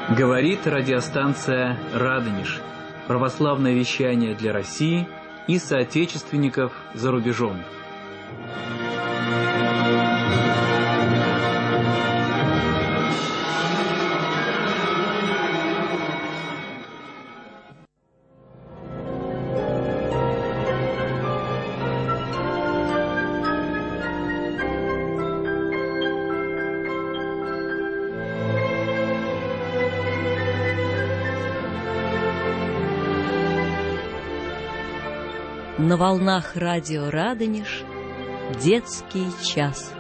Говорит радиостанция «Радонеж». Православное вещание для России и соотечественников за рубежом. На волнах радио «Радонеж» детский час.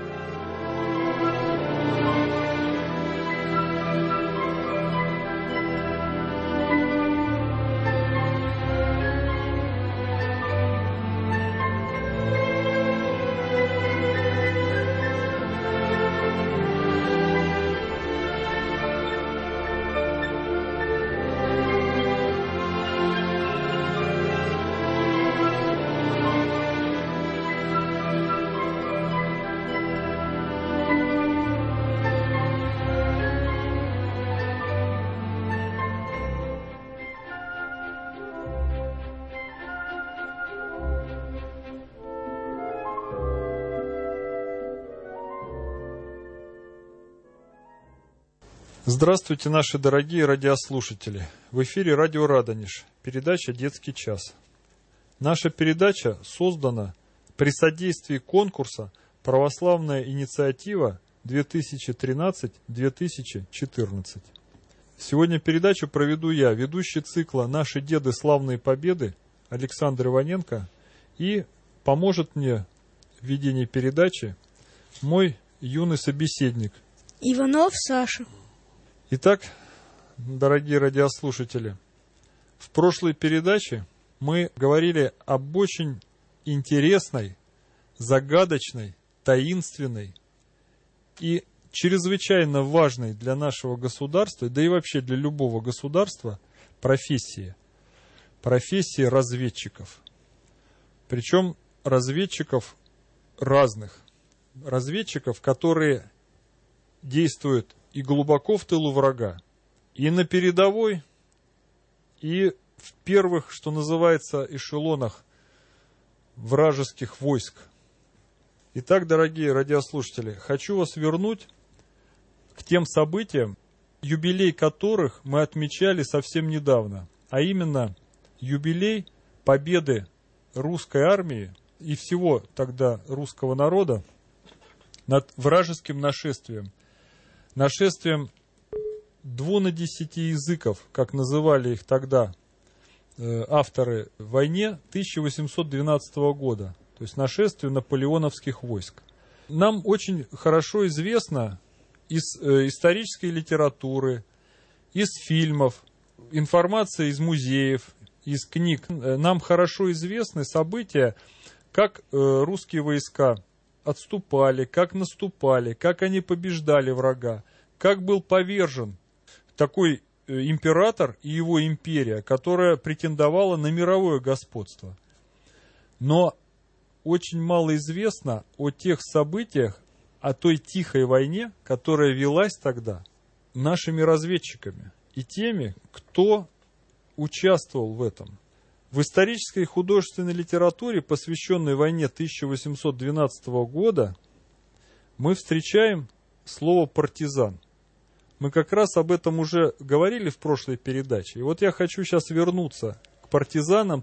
Здравствуйте, наши дорогие радиослушатели! В эфире радио «Радонеж», передача «Детский час». Наша передача создана при содействии конкурса «Православная инициатива 2013-2014». Сегодня передачу проведу я, ведущий цикла «Наши деды. Славные победы» Александр Иваненко, и поможет мне в ведении передачи мой юный собеседник Иванов Саша. Итак, дорогие радиослушатели, в прошлой передаче мы говорили об очень интересной, загадочной, таинственной и чрезвычайно важной для нашего государства, да и вообще для любого государства, профессии разведчиков. Причем разведчиков разных. Разведчиков, которые действуют и глубоко в тылу врага, и на передовой, и в первых, что называется, эшелонах вражеских войск. Итак, дорогие радиослушатели, хочу вас вернуть к тем событиям, юбилей которых мы отмечали совсем недавно, а именно юбилей победы русской армии и всего тогда русского народа над вражеским нашествием 12 языков, как называли их тогда авторы в войне 1812 года, то есть нашествие наполеоновских войск. Нам очень хорошо известно из исторической литературы, из фильмов, информация из музеев, из книг. Нам хорошо известны события, как русские войска отступали, как наступали, как они побеждали врага, как был повержен такой император и его империя, которая претендовала на мировое господство. Но очень мало известно о тех событиях, о той тихой войне, которая велась тогда нашими разведчиками и теми, кто участвовал в этом. В исторической и художественной литературе, посвященной войне 1812 года, мы встречаем слово «партизан». Мы как раз об этом уже говорили в прошлой передаче. И вот я хочу сейчас вернуться к партизанам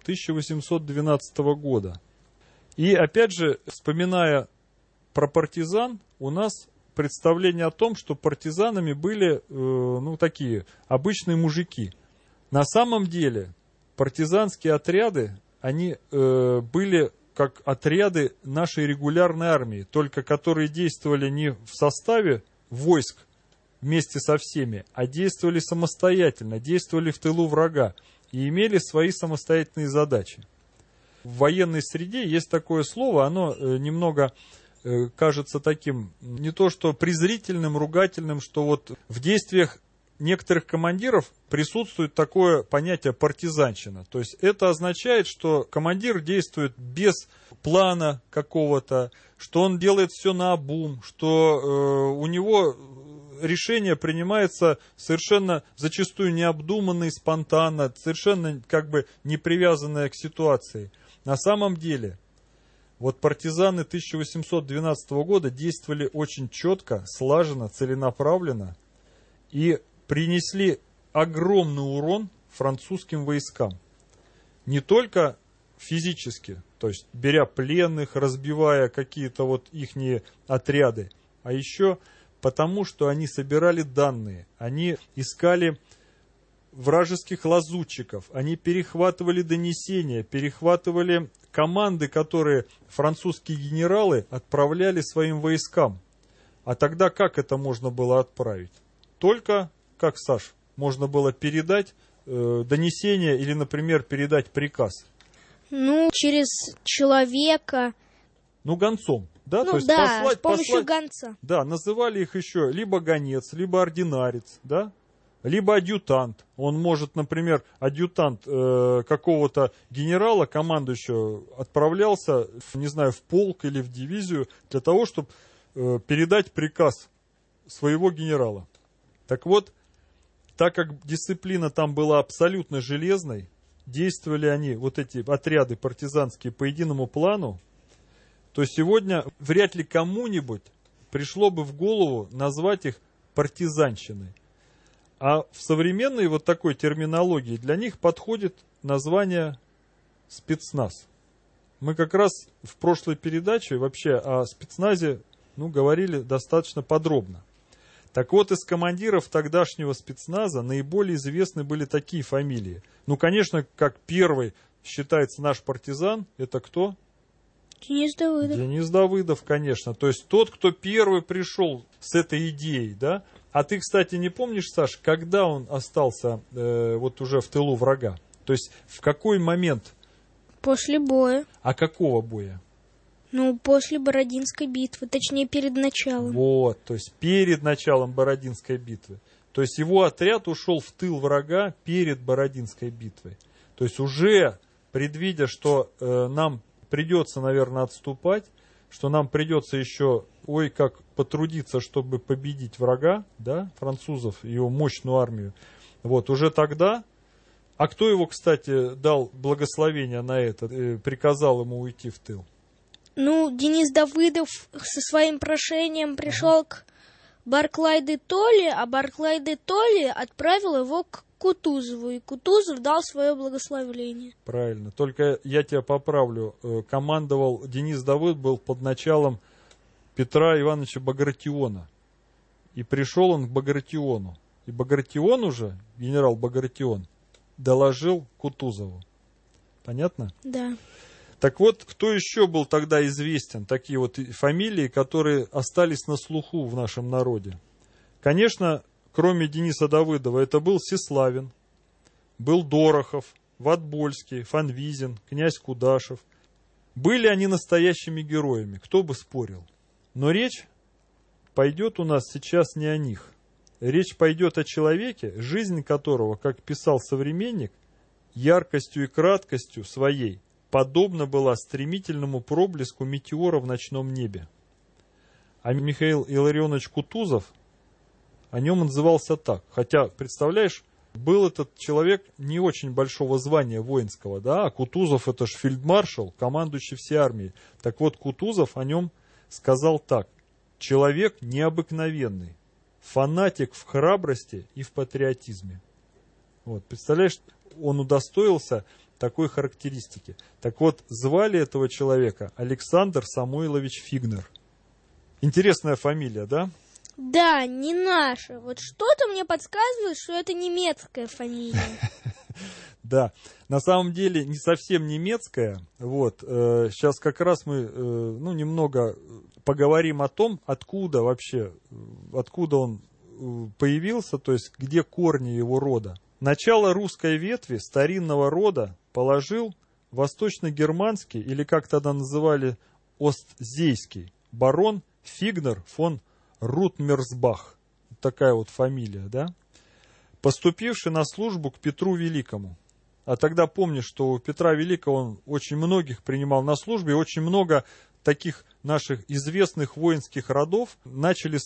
1812 года. И опять же, вспоминая про партизан, у нас представление о том, что партизанами были, такие обычные мужики. На самом деле, партизанские отряды, они были как отряды нашей регулярной армии, только которые действовали не в составе войск вместе со всеми, а действовали самостоятельно, действовали в тылу врага и имели свои самостоятельные задачи. В военной среде есть такое слово, оно немного кажется таким, не то что презрительным, ругательным, что вот в действиях некоторых командиров присутствует такое понятие партизанщина. То есть это означает, что командир действует без плана какого-то, что он делает все наобум, что у него решение принимается совершенно зачастую необдуманно и спонтанно, совершенно как бы не привязанное к ситуации. На самом деле, вот партизаны 1812 года действовали очень четко, слаженно, целенаправленно и принесли огромный урон французским войскам. Не только физически, то есть беря пленных, разбивая какие-то вот ихние отряды, а еще потому, что они собирали данные, они искали вражеских лазутчиков, они перехватывали донесения, перехватывали команды, которые французские генералы отправляли своим войскам. А тогда как это можно было отправить? Только, как, Саш, можно было передать донесение или, например, передать приказ. Ну, через человека. Ну, гонцом. Да? Ну, то есть да, с помощью гонца. Да, называли их еще либо гонец, либо ординарец, да? Либо адъютант. Он может, например, адъютант какого-то генерала, командующего, отправлялся, не знаю, в полк или в дивизию для того, чтобы передать приказ своего генерала. Так вот, так как дисциплина там была абсолютно железной, действовали они, вот эти отряды партизанские, по единому плану, то сегодня вряд ли кому-нибудь пришло бы в голову назвать их партизанщиной. А в современной вот такой терминологии для них подходит название спецназ. Мы как раз в прошлой передаче вообще о спецназе говорили достаточно подробно. Так вот, из командиров тогдашнего спецназа наиболее известны были такие фамилии. Ну, конечно, как первый считается наш партизан, это кто? Денис Давыдов. Денис Давыдов, конечно. То есть тот, кто первый пришел с этой идеей, да? А ты, кстати, не помнишь, Саш, когда он остался вот уже в тылу врага? То есть в какой момент? После боя. А какого боя? Ну, после Бородинской битвы, точнее, перед началом. Вот, то есть перед началом Бородинской битвы. То есть его отряд ушел в тыл врага перед Бородинской битвой. То есть уже предвидя, что нам придется, наверное, отступать, что нам придется еще, как потрудиться, чтобы победить врага, да, французов, его мощную армию. Вот, уже тогда, а кто его, кстати, дал благословение на это, приказал ему уйти в тыл? Ну, Денис Давыдов со своим прошением пришел к Барклай-де-Толли, а Барклай-де-Толли отправил его к Кутузову, и Кутузов дал свое благословение. Правильно, только я тебя поправлю, командовал Денис Давыдов, был под началом Петра Ивановича Багратиона, и пришел он к Багратиону, и Багратион уже, генерал Багратион, доложил Кутузову. Понятно? Да. Так вот, кто еще был тогда известен, такие вот фамилии, которые остались на слуху в нашем народе? Конечно, кроме Дениса Давыдова, это был Сеславин, был Дорохов, Ватбольский, Фанвизин, князь Кудашев. Были они настоящими героями, кто бы спорил. Но речь пойдет у нас сейчас не о них. Речь пойдет о человеке, жизнь которого, как писал современник, яркостью и краткостью своей подобна была стремительному проблеску метеора в ночном небе. А Михаил Илларионович Кутузов, о нем назывался так. Хотя, представляешь, был этот человек не очень большого звания воинского, да, а Кутузов это же фельдмаршал, командующий всей армией. Так вот, Кутузов о нем сказал так. Человек необыкновенный, фанатик в храбрости и в патриотизме. Вот, представляешь, он удостоился такой характеристики. Так вот, звали этого человека Александр Самойлович Фигнер. Интересная фамилия, да? Да, не наша. Вот что-то мне подсказывает, что это немецкая фамилия. Да, на самом деле не совсем немецкая. Вот, сейчас как раз мы немного поговорим о том, откуда он появился, то есть где корни его рода. Начало русской ветви старинного рода положил восточно-германский, или как тогда называли, остзейский, барон Фигнер фон Рутмерсбах. Такая вот фамилия, да? Поступивший на службу к Петру Великому. А тогда помнишь, что у Петра Великого он очень многих принимал на службе, и очень много таких наших известных воинских родов начали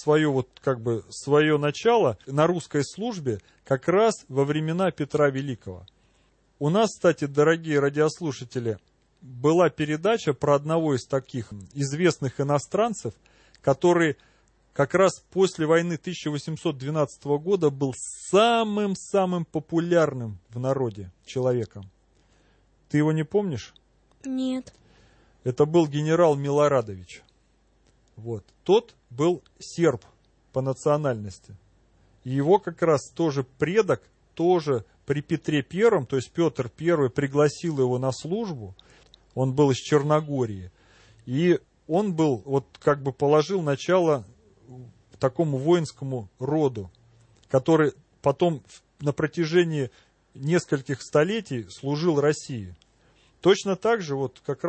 свое начало на русской службе как раз во времена Петра Великого. У нас, кстати, дорогие радиослушатели, была передача про одного из таких известных иностранцев, который как раз после войны 1812 года был самым-самым популярным в народе человеком. Ты его не помнишь? Нет. Это был генерал Милорадович. Вот. Тот был серб по национальности. И его как раз тоже предок, тоже при Петре Первом, то есть Петр Первый пригласил его на службу. Он был из Черногории. И он был, положил начало такому воинскому роду, который потом на протяжении нескольких столетий служил России. Точно так же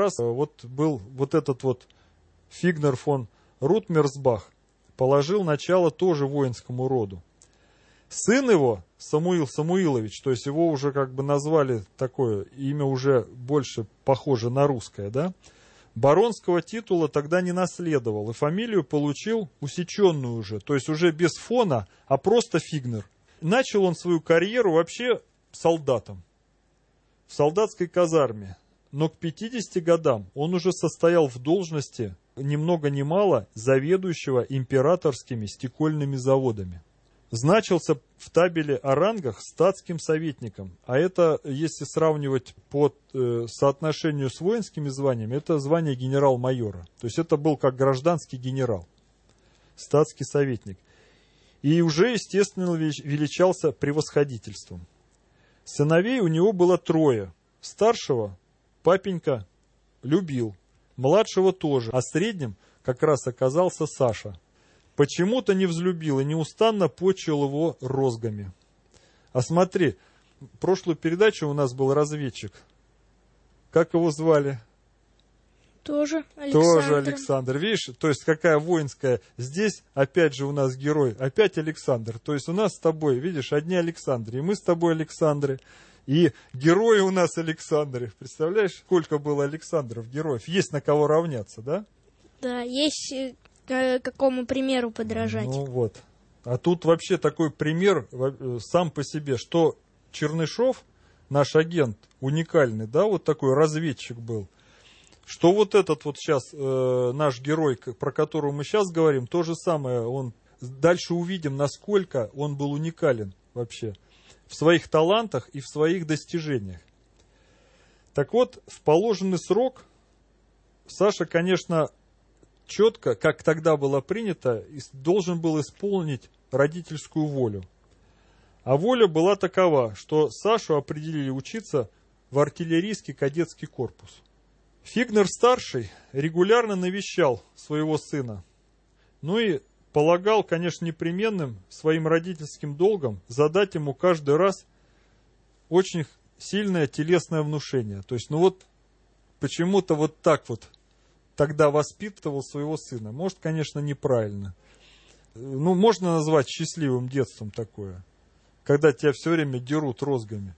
был этот Фигнер фон Рутмерсбах, положил начало тоже воинскому роду. Сын его, Самуил Самуилович, то есть его уже назвали такое, имя уже больше похоже на русское, да? Баронского титула тогда не наследовал, и фамилию получил усеченную уже, то есть уже без фона, а просто Фигнер. Начал он свою карьеру вообще солдатом, в солдатской казарме. Но к 50 годам он уже состоял в должности, ни много ни мало, заведующего императорскими стекольными заводами. Значился в табеле о рангах статским советником. А это, если сравнивать по соотношению с воинскими званиями, это звание генерал-майора. То есть это был как гражданский генерал, статский советник. И уже, естественно, величался превосходительством. Сыновей у него было 3. Старшего папенька любил, младшего тоже, а средним как раз оказался Саша. Почему-то не взлюбил и неустанно почил его розгами. А смотри, в прошлую передачу у нас был разведчик. Как его звали? Тоже Александр. Тоже Александр. Видишь, то есть какая воинская. Здесь опять же у нас герой, опять Александр. То есть у нас с тобой, видишь, одни Александры. И мы с тобой Александры. И герои у нас Александры. Представляешь, сколько было Александров, героев? Есть на кого равняться, да? Да, есть какому примеру подражать. Ну вот. А тут вообще такой пример сам по себе, что Чернышов, наш агент, уникальный, да, вот такой разведчик был. Что вот этот сейчас наш герой, про которого мы сейчас говорим, то же самое, он дальше увидим, насколько он был уникален вообще в своих талантах и в своих достижениях. Так вот, в положенный срок Саша, конечно, четко, как тогда было принято, должен был исполнить родительскую волю. А воля была такова, что Сашу определили учиться в артиллерийский кадетский корпус. Фигнер-старший регулярно навещал своего сына. Ну и полагал, конечно, непременным своим родительским долгом задать ему каждый раз очень сильное телесное внушение. То есть, почему-то вот так вот тогда воспитывал своего сына. Может, конечно, неправильно. Можно назвать счастливым детством такое, когда тебя все время дерут розгами.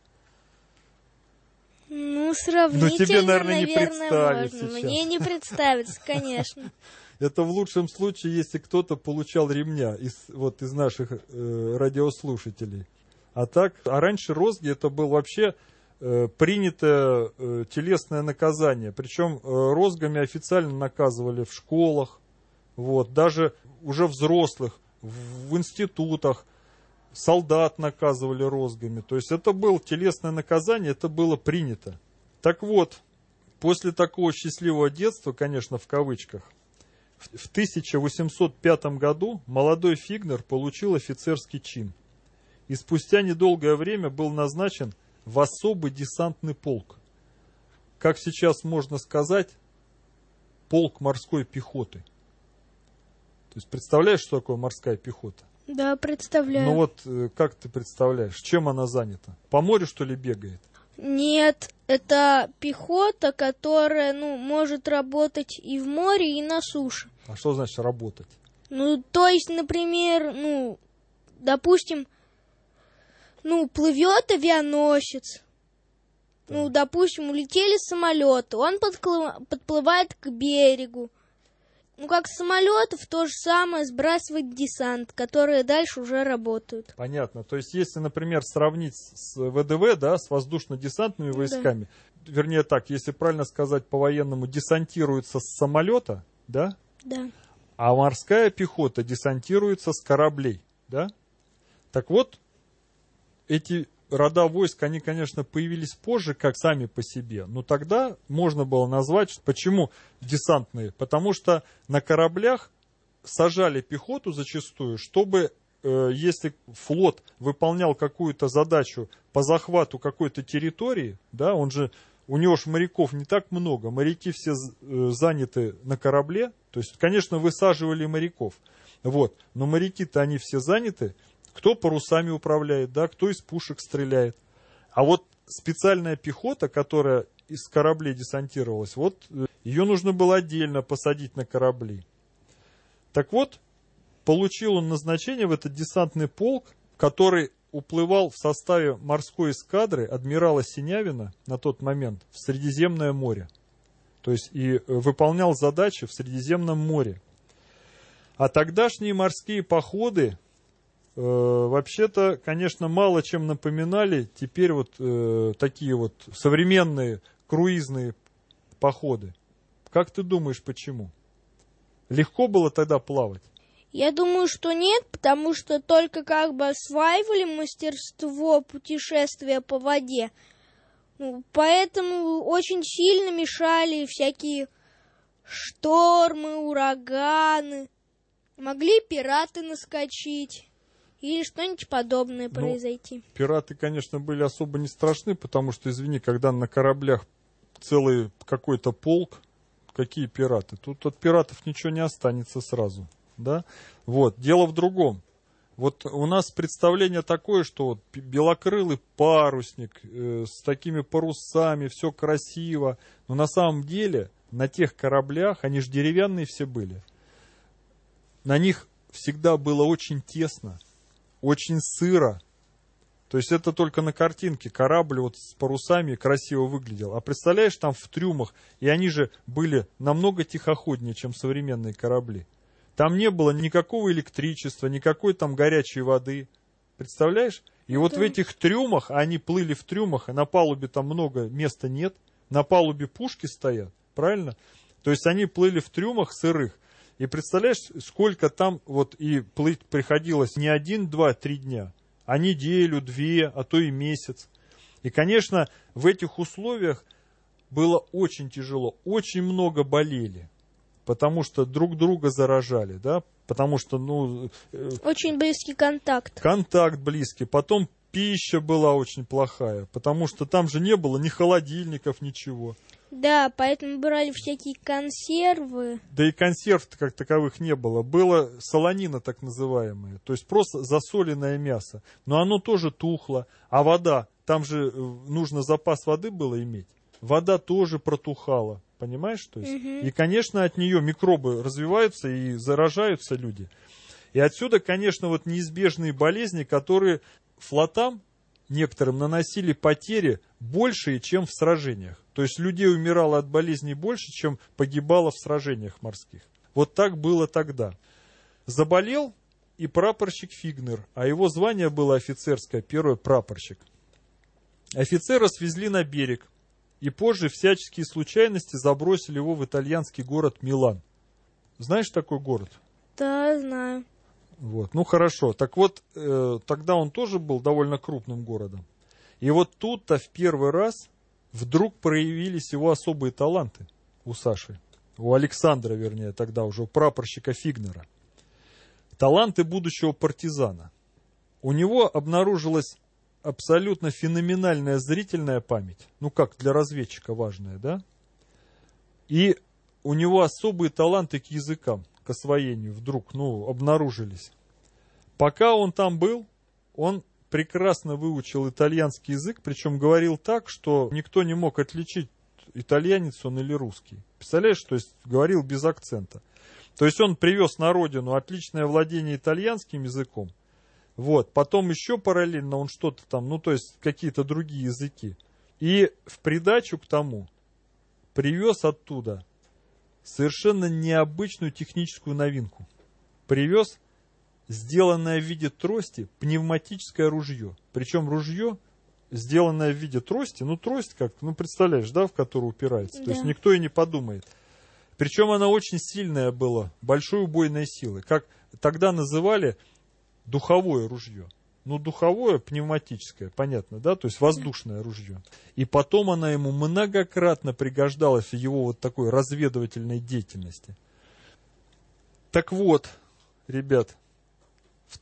Сравнительно, тебе, наверное, не представить можно. сейчас. Мне не представится, конечно. Это в лучшем случае, если кто-то получал ремня из наших радиослушателей. А раньше розги это был вообще принятое телесное наказание. Причем розгами официально наказывали в школах, даже уже взрослых, в институтах. Солдат наказывали розгами. То есть это было телесное наказание, это было принято. Так вот, после такого счастливого детства, конечно, в кавычках, в 1805 году молодой Фигнер получил офицерский чин. И спустя недолгое время был назначен в особый десантный полк. Как сейчас можно сказать, полк морской пехоты. То есть представляешь, что такое морская пехота? Да, представляю. Как ты представляешь, чем она занята? По морю, что ли, бегает? Нет, это пехота, которая, может работать и в море, и на суше. А что значит работать? То есть, например, допустим, плывет авианосец. Допустим, улетели самолеты, он подплывает к берегу. Ну, как с самолетов, то же самое сбрасывать десант, которые дальше уже работают. Понятно. То есть, если, например, сравнить с ВДВ, да, с воздушно-десантными войсками, вернее так, если правильно сказать по-военному, десантируется с самолета, да? Да. А морская пехота десантируется с кораблей, да? Так вот, эти рода войск, они, конечно, появились позже, как сами по себе, но тогда можно было назвать, почему десантные, потому что на кораблях сажали пехоту зачастую, чтобы, если флот выполнял какую-то задачу по захвату какой-то территории, да, у него же моряков не так много, моряки все заняты на корабле, то есть, конечно, высаживали моряков, вот, но моряки-то они все заняты, кто парусами управляет, да, кто из пушек стреляет. А вот специальная пехота, которая из кораблей десантировалась, вот ее нужно было отдельно посадить на корабли. Так вот, получил он назначение в этот десантный полк, который уплывал в составе морской эскадры адмирала Синявина на тот момент в Средиземное море. То есть и выполнял задачи в Средиземном море. А тогдашние морские походы вообще-то, конечно, мало чем напоминали теперь вот такие вот современные круизные походы. Как ты думаешь, почему? Легко было тогда плавать? Я думаю, что нет, потому что только как бы осваивали мастерство путешествия по воде. Ну, поэтому очень сильно мешали всякие штормы, ураганы. Могли пираты наскочить. Или что-нибудь подобное произойти. Пираты, конечно, были особо не страшны, потому что, извини, когда на кораблях целый какой-то полк, какие пираты? Тут от пиратов ничего не останется сразу, да? Вот, дело в другом. Вот у нас представление такое, что вот белокрылый парусник с такими парусами, все красиво. Но на самом деле на тех кораблях, они же деревянные все были, на них всегда было очень тесно. Очень сыро. То есть это только на картинке корабль вот с парусами красиво выглядел. А представляешь, там в трюмах, и они же были намного тихоходнее, чем современные корабли. Там не было никакого электричества, никакой там горячей воды. Представляешь? И вот в этих трюмах, они плыли в трюмах, а на палубе там много места нет. На палубе пушки стоят, правильно? То есть они плыли в трюмах сырых. И представляешь, сколько там вот и плыть приходилось не 1, 2, 3 дня, а неделю, 2, а то и месяц. И, конечно, в этих условиях было очень тяжело, очень много болели, потому что друг друга заражали, да, потому что, очень близкий контакт. Контакт близкий, потом пища была очень плохая, потому что там же не было ни холодильников, ничего. Да, поэтому брали всякие консервы. Да и консерв как таковых не было. Было солонина так называемая, то есть просто засоленное мясо. Но оно тоже тухло. А вода, там же нужно запас воды было иметь. Вода тоже протухала, понимаешь? То есть, и, конечно, от нее микробы развиваются и заражаются люди. И отсюда, конечно, вот неизбежные болезни, которые флотам некоторым наносили потери большие, чем в сражениях. То есть людей умирало от болезней больше, чем погибало в сражениях морских. Вот так было тогда. Заболел и прапорщик Фигнер, а его звание было офицерское, первый прапорщик. Офицера свезли на берег, и позже всяческие случайности забросили его в итальянский город Милан. Знаешь такой город? Да, знаю. Вот. Ну хорошо, так вот, тогда он тоже был довольно крупным городом. И вот тут-то в первый раз вдруг проявились его особые таланты у Саши, у Александра, вернее, тогда уже у прапорщика Фигнера. Таланты будущего партизана. У него обнаружилась абсолютно феноменальная зрительная память, ну как для разведчика важная, да? И у него особые таланты к языкам, к освоению вдруг, обнаружились. Пока он там был, он прекрасно выучил итальянский язык, причем говорил так, что никто не мог отличить, итальянец он или русский. Представляешь, то есть говорил без акцента. То есть он привез на родину отличное владение итальянским языком. Вот, потом еще параллельно он что-то там, то есть какие-то другие языки. И в придачу к тому привез оттуда совершенно необычную техническую новинку. Привез сделанное в виде трости пневматическое ружье. Причем ружье, сделанное в виде трости, трость как, представляешь, да, в которую упирается. Да. То есть никто и не подумает. Причем она очень сильная была, большой убойной силы. Как тогда называли духовое ружье. Духовое, пневматическое, понятно, да, то есть воздушное ружье. И потом она ему многократно пригождалась в его вот такой разведывательной деятельности. Так вот, ребят, в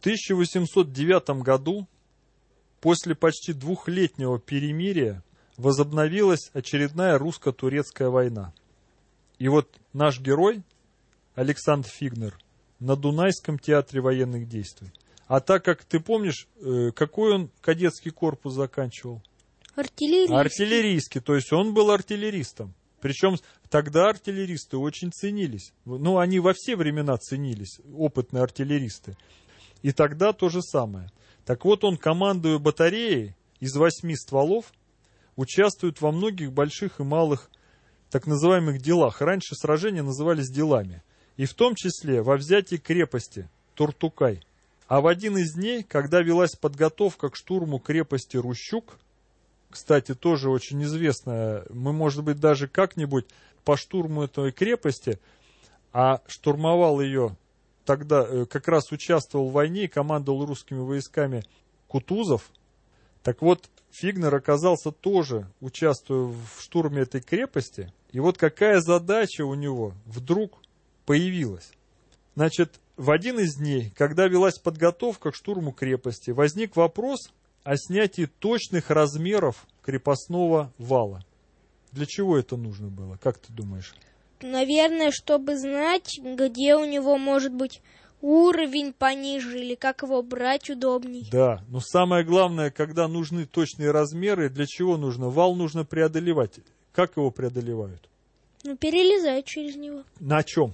1809 году, после почти двухлетнего перемирия, возобновилась очередная русско-турецкая война. И вот наш герой, Александр Фигнер, на Дунайском театре военных действий. А так как, ты помнишь, какой он кадетский корпус заканчивал? Артиллерийский. Артиллерийский, то есть он был артиллеристом. Причем тогда артиллеристы очень ценились. Они во все времена ценились, опытные артиллеристы. И тогда то же самое. Так вот, он, командуя батареей из 8 стволов, участвует во многих больших и малых так называемых делах. Раньше сражения назывались делами. И в том числе во взятии крепости Туртукай. А в один из дней, когда велась подготовка к штурму крепости Рущук, кстати, тоже очень известная, мы, может быть, даже как-нибудь по штурму этой крепости, а штурмовал ее тогда, как раз участвовал в войне и командовал русскими войсками Кутузов. Так вот, Фигнер оказался тоже, участвуя в штурме этой крепости. И вот какая задача у него вдруг появилась. Значит, в один из дней, когда велась подготовка к штурму крепости, возник вопрос о снятии точных размеров крепостного вала. Для чего это нужно было? Как ты думаешь? Наверное, чтобы знать, где у него может быть уровень пониже или как его брать удобней. Да, но самое главное, когда нужны точные размеры, для чего нужно? Вал нужно преодолевать. Как его преодолевают? Перелезать через него. На чем?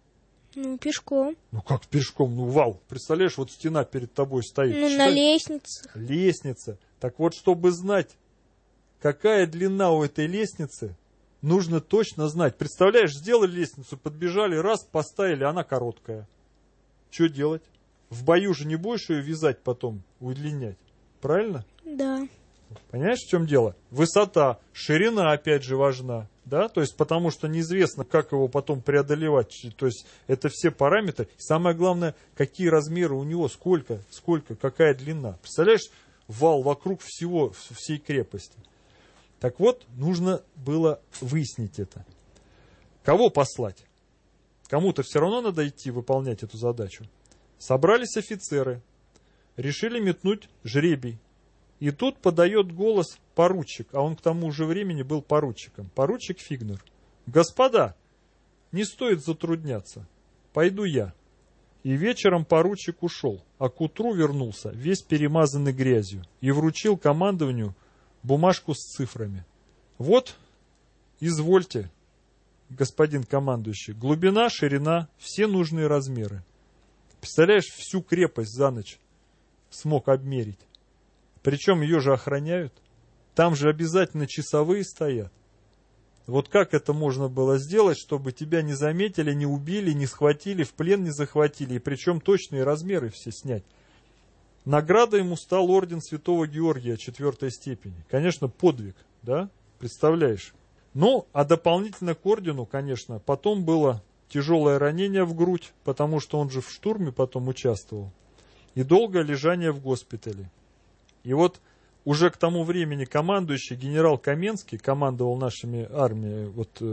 Пешком. Как пешком? Вал. Представляешь, вот стена перед тобой стоит. На лестнице. Лестница. Так вот, чтобы знать, какая длина у этой лестницы, нужно точно знать. Представляешь, сделали лестницу, подбежали, раз, поставили, она короткая. Что делать? В бою же не будешь ее вязать потом, удлинять. Правильно? Да. Понимаешь, в чем дело? Высота, ширина опять же важна. Да? То есть, потому что неизвестно, как его потом преодолевать. То есть, это все параметры. И самое главное, какие размеры у него, сколько, какая длина. Представляешь, вал вокруг всей крепости. Так вот, нужно было выяснить это. Кого послать? Кому-то все равно надо идти выполнять эту задачу. Собрались офицеры, решили метнуть жребий. И тут подает голос поручик, а он к тому же времени был поручиком. Поручик Фигнер. Господа, не стоит затрудняться, пойду я. И вечером поручик ушел, а к утру вернулся, весь перемазанный грязью, и вручил командованию бумажку с цифрами. Вот, извольте, господин командующий, глубина, ширина, все нужные размеры. Представляешь, всю крепость за ночь смог обмерить. Причем ее же охраняют. Там же обязательно часовые стоят. Вот как это можно было сделать, чтобы тебя не заметили, не убили, не схватили, в плен не захватили, и причем точные размеры все снять. Наградой ему стал орден Святого Георгия 4 степени. Конечно, подвиг, да? Представляешь? Ну, а дополнительно к ордену, конечно, потом было тяжелое ранение в грудь, потому что он же в штурме потом участвовал, и долгое лежание в госпитале. И вот уже к тому времени командующий генерал Каменский, командовал нашими армиями,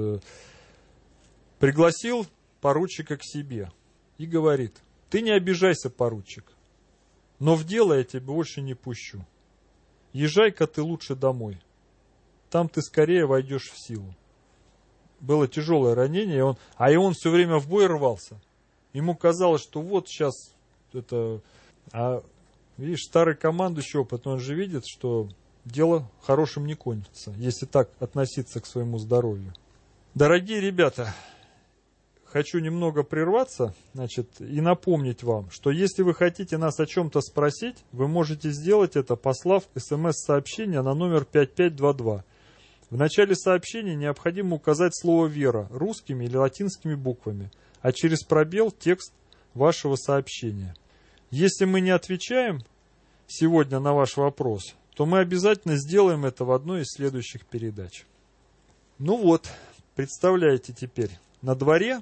пригласил поручика к себе и говорит: ты не обижайся, поручик, но в дело я тебя больше не пущу. Езжай-ка ты лучше домой, там ты скорее войдешь в силу. Было тяжелое ранение, и он все время в бой рвался. Ему казалось, что вот сейчас это... Видишь, старый командующий опыт, он же видит, что дело хорошим не кончится, если так относиться к своему здоровью. Дорогие ребята, хочу немного прерваться, и напомнить вам, что если вы хотите нас о чем-то спросить, вы можете сделать это, послав смс-сообщение на номер 5522. В начале сообщения необходимо указать слово «вера» русскими или латинскими буквами, а через пробел текст вашего сообщения. Если мы не отвечаем сегодня на ваш вопрос, то мы обязательно сделаем это в одной из следующих передач. Ну вот, представляете теперь, на дворе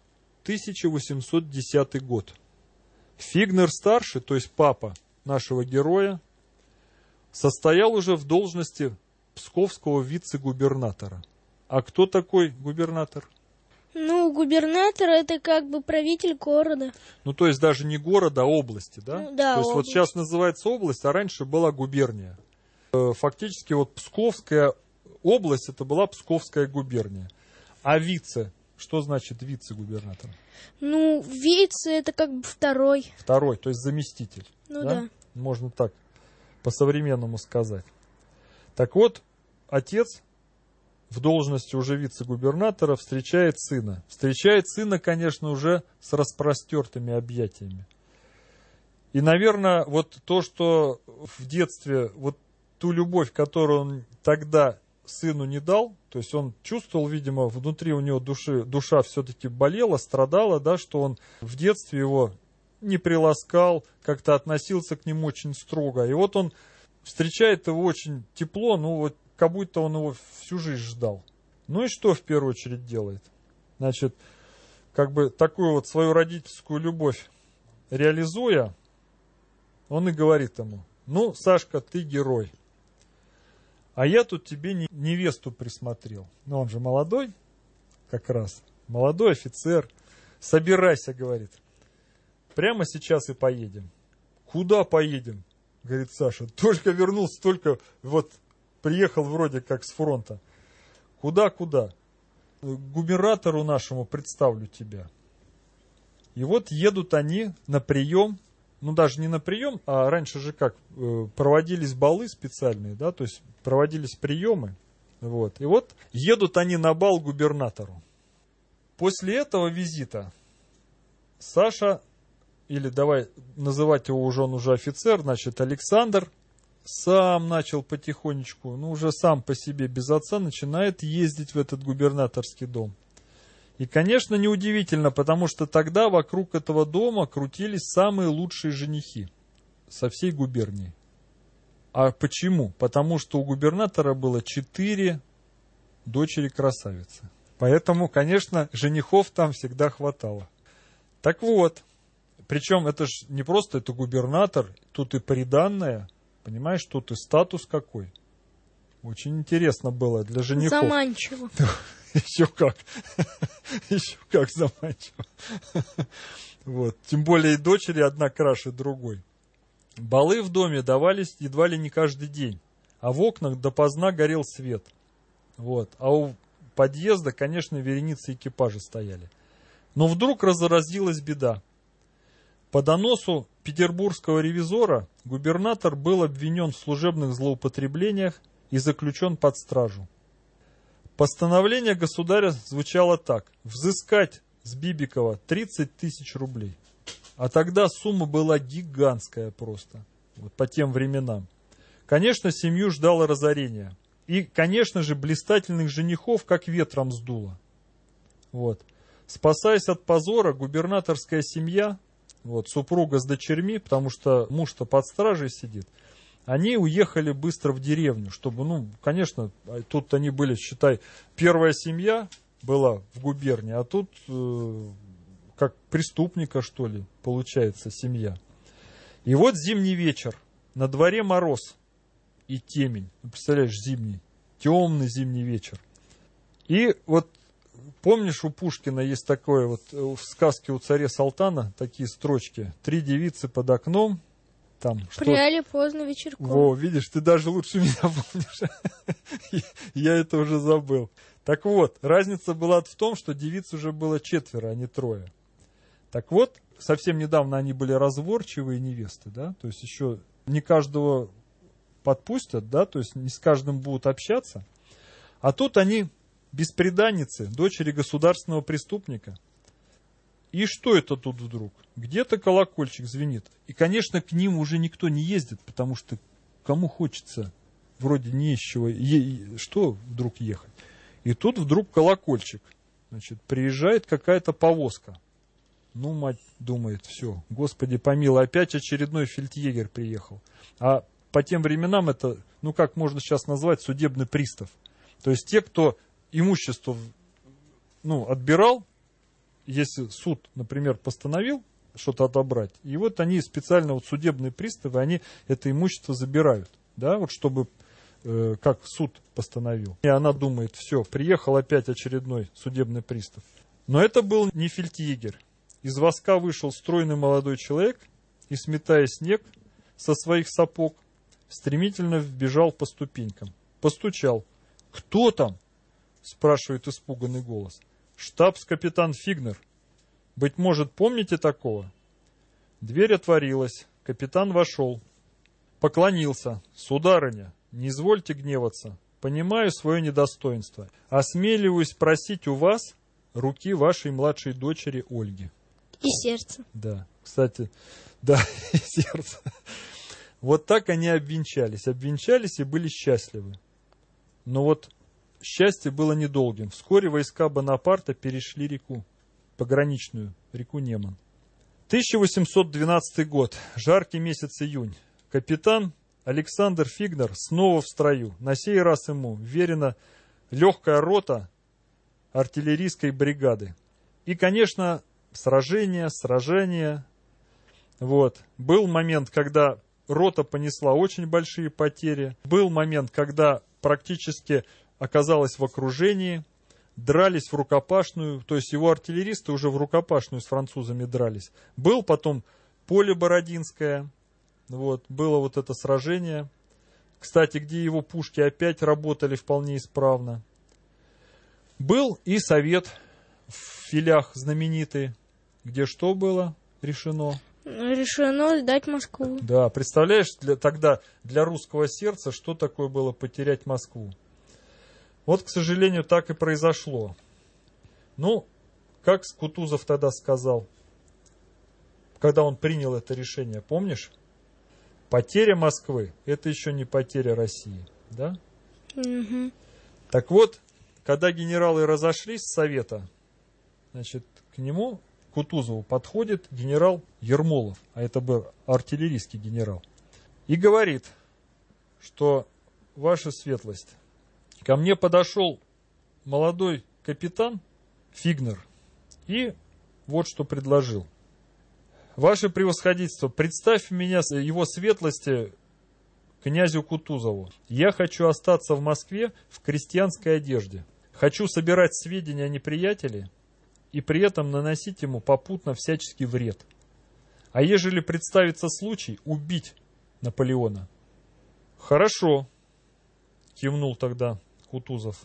1810 год. Фигнер-старший, то есть папа нашего героя, состоял уже в должности псковского вице-губернатора. А кто такой губернатор? Ну, губернатор — это как бы правитель города. Ну, то есть даже не города, а области, да? Ну, да, то есть область. вот сейчас называется область, а раньше была губерния. Фактически вот Псковская область, это была Псковская губерния. А вице, что значит вице-губернатор? Ну, вице — это как бы второй. Второй, то есть заместитель. Ну да. Можно так по-современному сказать. Так вот, отец в должности уже вице-губернатора встречает сына. Встречает сына, конечно, уже с распростертыми объятиями. И, наверное, вот то, что в детстве, вот ту любовь, которую он тогда сыну не дал, то есть он чувствовал, видимо, внутри у него душа все-таки болела, страдала, да, что он в детстве его не приласкал, как-то относился к нему очень строго. И вот он встречает его очень тепло, ну вот как будто он его всю жизнь ждал. Ну и что в первую очередь делает? Значит, как бы такую вот свою родительскую любовь реализуя, он и говорит ему: ну, Сашка, ты герой. А я тут тебе невесту присмотрел. Ну, он же молодой, как раз. Молодой офицер. Собирайся, говорит. Прямо сейчас и поедем. Куда поедем? Говорит Саша. Только вернулся, только вот приехал вроде как с фронта. Куда? Губернатору нашему представлю тебя. И вот едут они на прием. Ну, даже не на прием, а раньше же как, проводились балы специальные, да, то есть проводились приемы. Вот. И вот едут они на бал к губернатору. После этого визита Саша, или давай называть его уже, он уже офицер, значит, Александр, сам начал потихонечку, ну, уже сам по себе без отца начинает ездить в этот губернаторский дом. И, конечно, неудивительно, потому что тогда вокруг этого дома крутились самые лучшие женихи со всей губернии. А почему? Потому что у губернатора было 4 дочери-красавицы. Поэтому, конечно, женихов там всегда хватало. Так вот, причем это же не просто это губернатор, тут и приданное, понимаешь, тут и статус какой. Очень интересно было для женихов. Заманчиво. Еще как. Еще как заманчиво. Вот. Тем более и дочери одна краше другой. Балы в доме давались едва ли не каждый день. А в окнах допоздна горел свет. Вот. А у подъезда, конечно, вереницы экипажа стояли. Но вдруг разразилась беда. По доносу петербургского ревизора губернатор был обвинен в служебных злоупотреблениях и заключен под стражу. Постановление государя звучало так: взыскать с Бибикова 30 тысяч рублей. А тогда сумма была гигантская просто, вот по тем временам. Конечно, семью ждало разорение. И, конечно же, блистательных женихов как ветром сдуло. Вот. Спасаясь от позора, губернаторская семья, вот, супруга с дочерьми, потому что муж-то под стражей сидит, они уехали быстро в деревню, чтобы, ну, конечно, тут они были, считай, первая семья была в губернии, а тут как преступника, что ли, получается, семья. И вот зимний вечер, на дворе мороз и темень, представляешь, зимний, темный зимний вечер. И вот, помнишь, у Пушкина есть такое, вот в сказке у царя Салтана, такие строчки: 3 девицы под окном, там, пряли поздно вечерком. Во, видишь, ты даже лучше меня помнишь. Я это уже забыл. Так вот, разница была в том, что девиц уже было 4, а не 3. Так вот, совсем недавно они были разговорчивые невесты, да, то есть еще не каждого подпустят, да, то есть не с каждым будут общаться. А тут они бесприданницы, дочери государственного преступника. И что это тут вдруг? Где-то колокольчик звенит. И, конечно, к ним уже никто не ездит, потому что кому хочется вроде нищего, что вдруг ехать? И тут вдруг колокольчик. Значит, приезжает какая-то повозка. Ну, мать думает, все, Господи помилуй, опять очередной фельдъегерь приехал. А по тем временам это, ну, как можно сейчас назвать, судебный пристав. То есть те, кто имущество, ну, отбирал, если суд, например, постановил что-то отобрать, и вот они специально, вот судебные приставы, они это имущество забирают, да, вот чтобы, как суд постановил. И она думает, все, приехал опять очередной судебный пристав. Но это был не фельдъегерь. Из воска вышел стройный молодой человек и, сметая снег со своих сапог, стремительно вбежал по ступенькам. Постучал. «Кто там?» — спрашивает испуганный голос. «Штабс-капитан Фигнер. Быть может, помните такого?» Дверь отворилась. Капитан вошел. Поклонился. «Сударыня, не извольте гневаться. Понимаю свое недостоинство. Осмеливаюсь просить у вас руки вашей младшей дочери Ольги». И сердце. Да, кстати, да, и сердце. Вот так они обвенчались. Обвенчались и были счастливы. Но вот счастье было недолгим. Вскоре войска Бонапарта перешли реку, пограничную, реку Неман. 1812 год, жаркий месяц июнь. Капитан Александр Фигнер снова в строю. На сей раз ему верена легкая рота артиллерийской бригады. И, конечно, сражение. Вот. Был момент, когда рота понесла очень большие потери. Был момент, когда практически оказалась в окружении. Дрались в рукопашную. То есть его артиллеристы уже в рукопашную с французами дрались. Был потом поле Бородинское. Вот. Было вот это сражение. Кстати, где его пушки опять работали вполне исправно. Был и совет в филях знаменитый, где что было решено? Решено сдать Москву. Да, представляешь, тогда для русского сердца, что такое было потерять Москву? Вот, к сожалению, так и произошло. Ну, как Кутузов тогда сказал, когда он принял это решение, помнишь? Потеря Москвы – это еще не потеря России, да? Угу. Так вот, когда генералы разошлись с совета, значит, к нему, Кутузову, подходит генерал Ермолов, а это был артиллерийский генерал, и говорит, что, ваша светлость, ко мне подошел молодой капитан Фигнер и вот что предложил. Ваше превосходительство, представь меня его светлости князю Кутузову. Я хочу остаться в Москве в крестьянской одежде. Хочу собирать сведения о неприятеле и при этом наносить ему попутно всяческий вред. А ежели представится случай, убить Наполеона. Хорошо, кивнул тогда Кутузов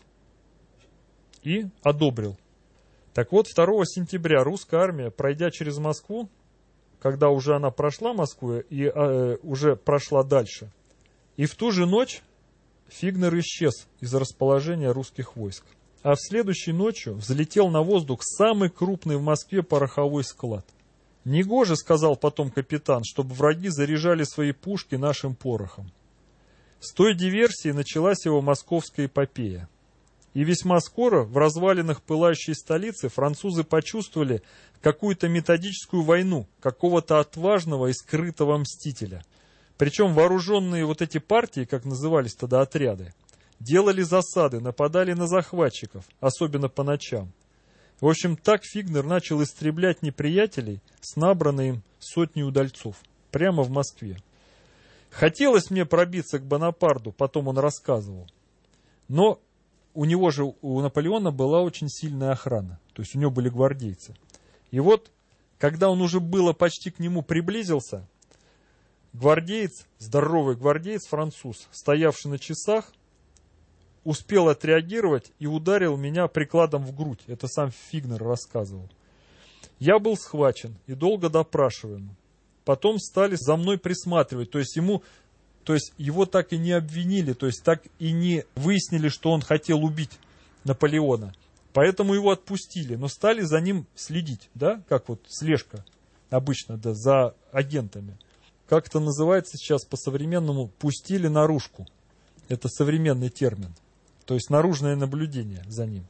и одобрил. Так вот, 2 сентября русская армия, пройдя через Москву, когда уже она прошла Москву и уже прошла дальше, и в ту же ночь Фигнер исчез из расположения русских войск. А в следующей ночью взлетел на воздух самый крупный в Москве пороховой склад. «Негоже, — сказал потом капитан, — чтобы враги заряжали свои пушки нашим порохом». С той диверсии началась его московская эпопея. И весьма скоро в развалинах пылающей столицы французы почувствовали какую-то методическую войну какого-то отважного и скрытого мстителя. Причем вооруженные вот эти партии, как назывались тогда отряды, делали засады, нападали на захватчиков, особенно по ночам. В общем, так Фигнер начал истреблять неприятелей с набранной им сотней удальцов, прямо в Москве. Хотелось мне пробиться к Бонапарту, потом он рассказывал. Но у него же, у Наполеона была очень сильная охрана, то есть у него были гвардейцы. И вот, когда он уже было почти к нему приблизился, гвардеец, здоровый гвардеец, француз, стоявший на часах, успел отреагировать и ударил меня прикладом в грудь. Это сам Фигнер рассказывал. Я был схвачен и долго допрашиваем. Потом стали за мной присматривать. То есть его так и не обвинили, то есть так и не выяснили, что он хотел убить Наполеона. Поэтому его отпустили, но стали за ним следить, да, как вот слежка обычно, да, за агентами. Как это называется сейчас по-современному, пустили наружку. Это современный термин. То есть наружное наблюдение за ним.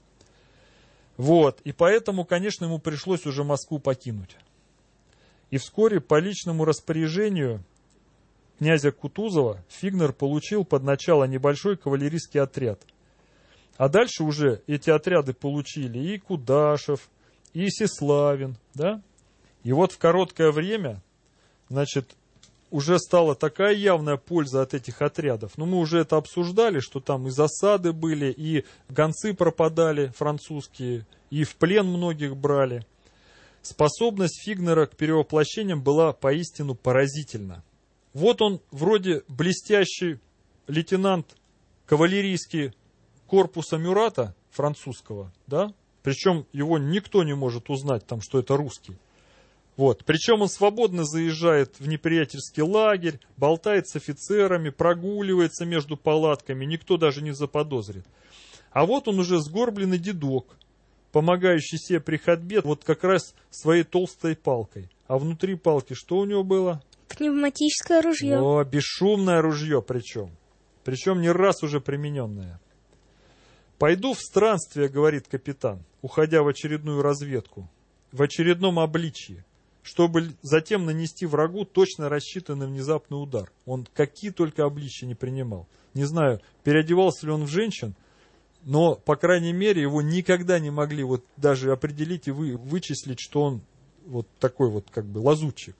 Вот. И поэтому, конечно, ему пришлось уже Москву покинуть. И вскоре по личному распоряжению князя Кутузова Фигнер получил под начало небольшой кавалерийский отряд. А дальше уже эти отряды получили и Кудашев, и Сеславин, да? И вот в короткое время, значит, уже стала такая явная польза от этих отрядов. Но мы уже это обсуждали, что там и засады были, и гонцы пропадали французские, и в плен многих брали. Способность Фигнера к перевоплощениям была поистину поразительна. Вот он вроде блестящий лейтенант кавалерийский корпуса Мюрата французского, да? Причем его никто не может узнать, там, что это русский. Вот. Причем он свободно заезжает в неприятельский лагерь, болтает с офицерами, прогуливается между палатками, никто даже не заподозрит. А вот он уже сгорбленный дедок, помогающий себе при ходьбе вот как раз своей толстой палкой. А внутри палки что у него было? Пневматическое ружье. О, бесшумное ружье причем. Причем не раз уже примененное. «Пойду в странствие», — говорит капитан, уходя в очередную разведку, в очередном обличье, чтобы затем нанести врагу точно рассчитанный внезапный удар. Он какие только обличья не принимал. Не знаю, переодевался ли он в женщин, но, по крайней мере, его никогда не могли вот даже определить и вычислить, что он вот такой вот как бы лазутчик.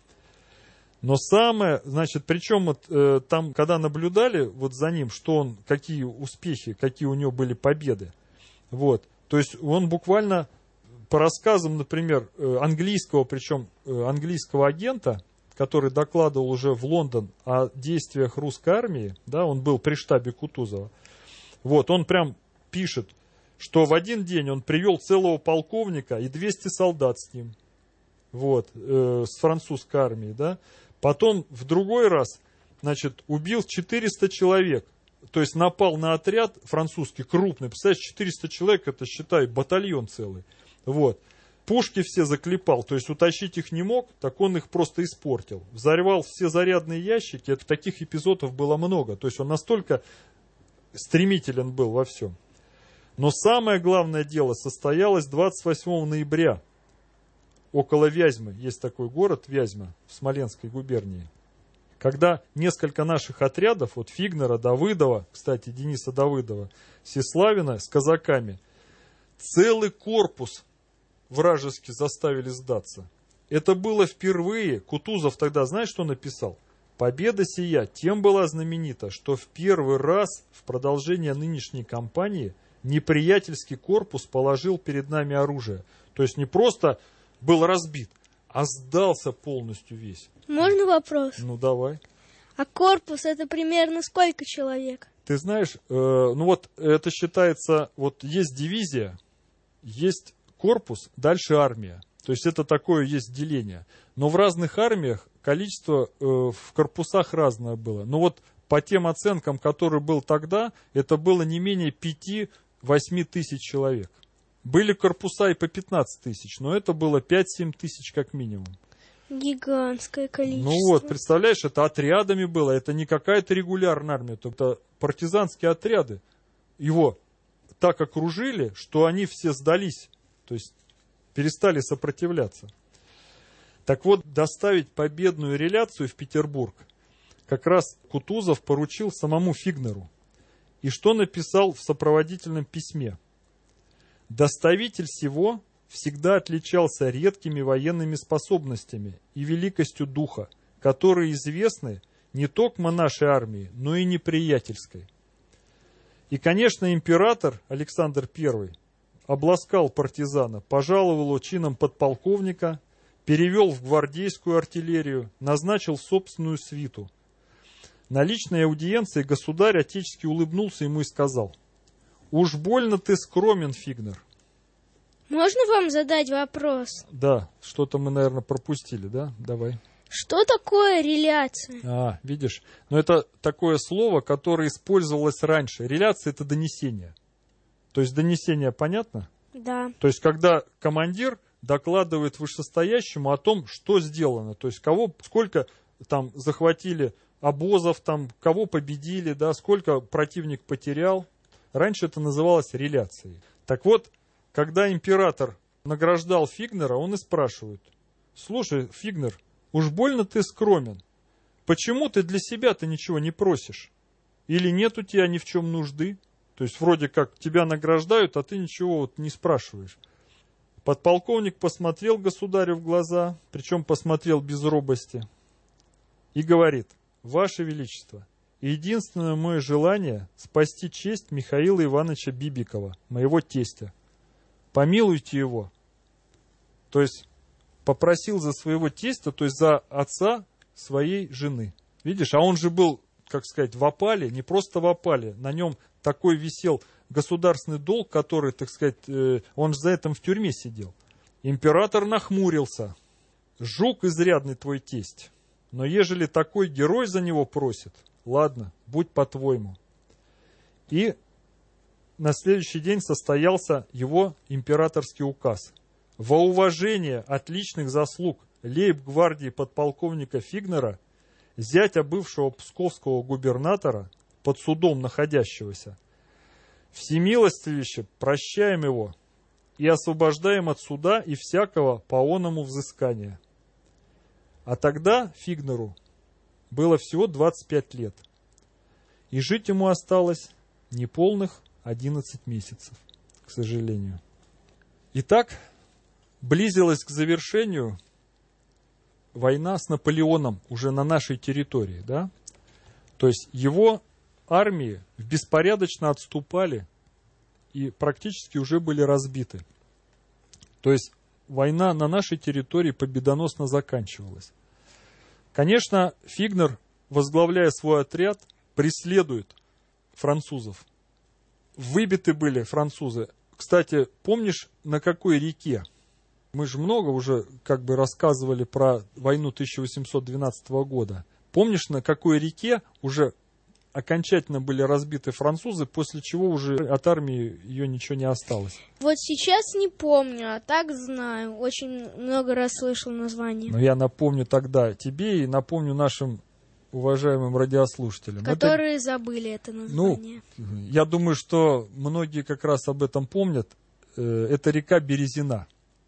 Но самое, значит, причем вот, там, когда наблюдали вот за ним, что он, какие успехи, какие у него были победы, вот, то есть он буквально по рассказам, например, английского, причем английского агента, который докладывал уже в Лондон о действиях русской армии, да, он был при штабе Кутузова, вот, он прям пишет, что в один день он привел целого полковника и 200 солдат с ним, вот, с французской армии, да. Потом в другой раз, значит, убил 400 человек. То есть напал на отряд французский, крупный. Представляешь, 400 человек, это, считай, батальон целый. Вот. Пушки все заклепал, то есть утащить их не мог, так он их просто испортил. Взорвал все зарядные ящики, это таких эпизодов было много. То есть он настолько стремителен был во всем. Но самое главное дело состоялось 28 ноября. Около Вязьмы, есть такой город Вязьма в Смоленской губернии, когда несколько наших отрядов, вот Фигнера, Давыдова, кстати, Дениса Давыдова, Сеславина с казаками, целый корпус вражеский заставили сдаться. Это было впервые. Кутузов тогда, знаешь, что написал? «Победа сия тем была знаменита, что в первый раз в продолжение нынешней кампании неприятельский корпус положил перед нами оружие». То есть не просто был разбит, а сдался полностью весь. Можно вопрос? Ну, давай. А корпус это примерно сколько человек? Ты знаешь, ну вот это считается, вот есть дивизия, есть корпус, дальше армия. То есть это такое есть деление. Но в разных армиях количество в корпусах разное было. Но вот по тем оценкам, которые был тогда, это было не менее 5-8 тысяч человек. Были корпуса и по 15 тысяч, но это было 5-7 тысяч как минимум. Гигантское количество. Ну вот, представляешь, это отрядами было, это не какая-то регулярная армия, это партизанские отряды. Его так окружили, что они все сдались, то есть перестали сопротивляться. Так вот, доставить победную реляцию в Петербург как раз Кутузов поручил самому Фигнеру. И что написал в сопроводительном письме? Доставитель сего всегда отличался редкими военными способностями и великостью духа, которые известны не только нашей армии, но и неприятельской. И, конечно, император Александр I обласкал партизана, пожаловал его чином подполковника, перевел в гвардейскую артиллерию, назначил собственную свиту. На личной аудиенции государь отечески улыбнулся ему и сказал: «Уж больно ты скромен, Фигнер». Можно вам задать вопрос? Да, что-то мы, наверное, пропустили, да? Давай. Что такое реляция? Видишь, но это такое слово, которое использовалось раньше. Реляция — это донесение. То есть донесение понятно? Да. То есть когда командир докладывает вышестоящему о том, что сделано, то есть кого, сколько там захватили обозов, там, кого победили, да, сколько противник потерял. Раньше это называлось реляцией. Так вот, когда император награждал Фигнера, он и спрашивает: слушай, Фигнер, уж больно ты скромен. Почему ты для себя-то ничего не просишь? Или нет у тебя ни в чем нужды? То есть вроде как тебя награждают, а ты ничего вот не спрашиваешь. Подполковник посмотрел государю в глаза, причем посмотрел без робости, и говорит: Ваше Величество, единственное мое желание — спасти честь Михаила Ивановича Бибикова, моего тестя. Помилуйте его. То есть попросил за своего тестя, то есть за отца своей жены. Видишь, а он же был, как сказать, в опале, не просто в опале, на нем такой висел государственный долг, который, так сказать, он же за это в тюрьме сидел. Император нахмурился. Жук изрядный твой тесть, но ежели такой герой за него просит, ладно, будь по-твоему. И на следующий день состоялся его императорский указ. Во уважение отличных заслуг лейб-гвардии подполковника Фигнера, зятя бывшего псковского губернатора, под судом находящегося, всемилостивейше прощаем его и освобождаем от суда и всякого по оному взыскания. А тогда Фигнеру было всего 25 лет, и жить ему осталось неполных 11 месяцев, к сожалению. Итак, близилась к завершению война с Наполеоном уже на нашей территории, да? То есть его армии беспорядочно отступали и практически уже были разбиты. То есть война на нашей территории победоносно заканчивалась. Конечно, Фигнер, возглавляя свой отряд, преследует французов. Выбиты были французы. Кстати, помнишь, на какой реке? Мы же много уже как бы рассказывали про войну 1812 года. Помнишь, на какой реке уже окончательно были разбиты французы, после чего уже от армии ее ничего не осталось? Вот сейчас не помню, а так знаю. Очень много раз слышал название. Но я напомню тогда тебе и напомню нашим уважаемым радиослушателям. Которые забыли это название. Ну, я думаю, что многие как раз об этом помнят. Это река Березина.